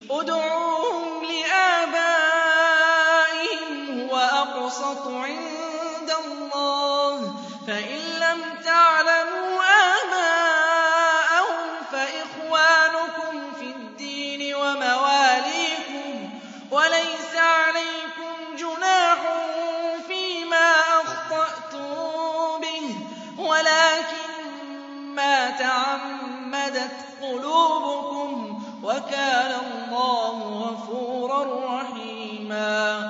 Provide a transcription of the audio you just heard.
ادْعُوهُمْ لِآبَائِهِمْ هُوَ أَقْسَطُ عِندَ اللَّهِ ۚ فَإِن لَّمْ تَعْلَمُوا آبَاءَهُمْ فَإِخْوَانُكُمْ فِي الدِّينِ وَمَوَالِيكُمْ ۚ وَلَيْسَ عَلَيْكُمْ جُنَاحٌ فِيمَا أَخْطَأْتُم بِهِ وَلَٰكِن مَّا تَعَمَّدَتْ قُلُوبُكُمْ ۚ وَكَانَ اللَّهُ غَفُورًا رَّحِيمًا